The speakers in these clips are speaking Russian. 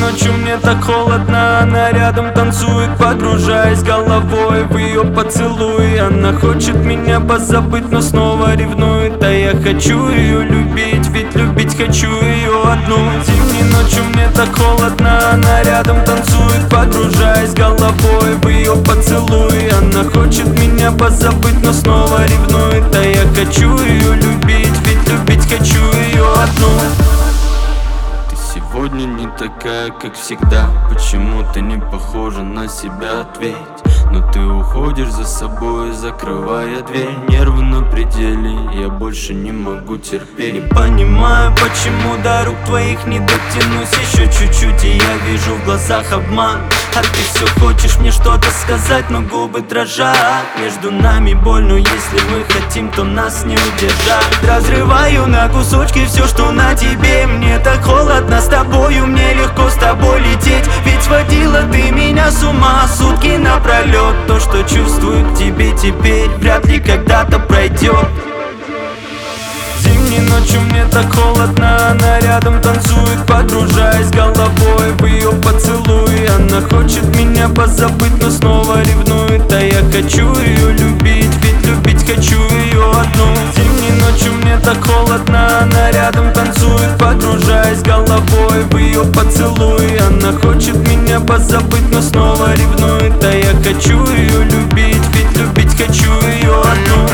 ночью мне так холодно, она рядом танцует, погружаясь головой в ее поцелуй. Она хочет меня позабыть, но снова ревнует, а я хочу ее любить, ведь любить хочу ее одну. Зимней ночью мне так холодно, она рядом танцует, погружаясь головой в ее поцелуй. Она хочет меня позабыть, но снова ревнует, а я хочу ее любить, ведь любить хочу ее одну. Сегодня не такая, как всегда. Почему ты не похожа на себя, ответь. Но ты уходишь за собой, закрывая дверь. Нервы на пределе, я больше не могу терпеть. Не понимаю, почему до рук твоих не дотянусь. Еще чуть-чуть, и я вижу в глазах обман. А ты все хочешь мне что-то сказать, но губы дрожат. Между нами боль, но если мы хотим, то нас не удержать. Разрываю на кусочки все, что на тебе. Мне так холодно с тобою, мне легко с тобой лететь. Ведь сводила ты меня с ума сутки напролет. То, что чувствую к тебе теперь, вряд ли когда-то пройдет. Зимней ночью мне так холодно, она рядом танцует, погружаясь головой в ее поцелуй. Она хочет меня позабыть, но снова ревнует, а я хочу ее любить, ведь любить хочу ее одну. Зимней ночью мне так холодно, она рядом танцует, погружаясь головой в ее поцелуй. Она хочет меня позабыть, но снова ревнует, а я хочу ее любить, ведь любить хочу ее одну.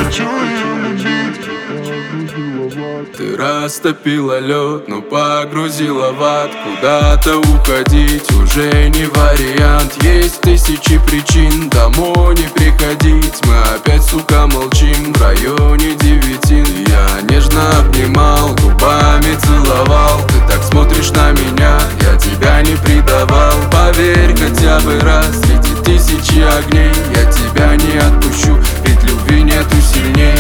Ты растопила лед, но погрузила в ад. Куда-то уходить уже не вариант. Есть тысячи причин домой не приходить. Мы опять, сука, молчим в районе 9. Я нежно обнимал, губами целовал. Ты так смотришь на меня, я тебя не предавал. Поверь хотя бы раз, среди тысячи огней я тебя не отпущу, ведь любви нету сильней.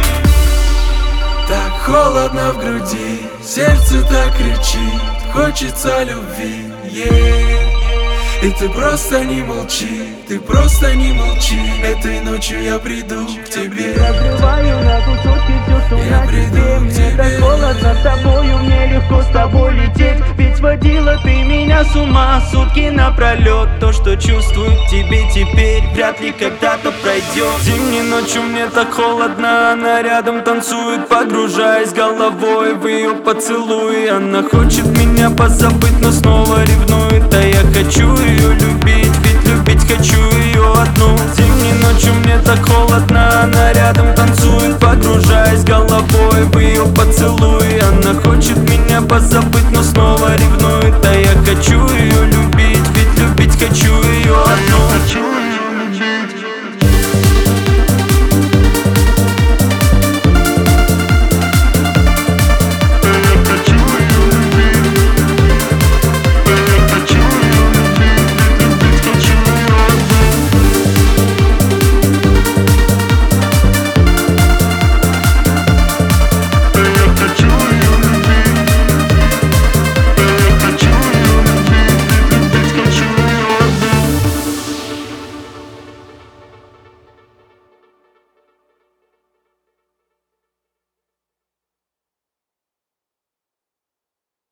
Так холодно в груди, сердце так кричит, хочется любви, И ты просто не молчи, ты просто не молчи. Этой ночью я приду к тебе. Разрываю на кусочки все, что на тебе. Мне так холодно с тобою, мне легко с тобой лететь. Ведь сводила ты меня с ума сутки напролет. То, что чувствую к тебе теперь, вряд ли когда-то пройдет. Зимней ночью мне так холодно, она рядом танцует, погружаясь головой в ее поцелуй. Она хочет меня позабыть, но снова ревнует, а я хочу ее любить, ведь любить хочу ее одну. Зимней ночью мне так холодно, она рядом танцует,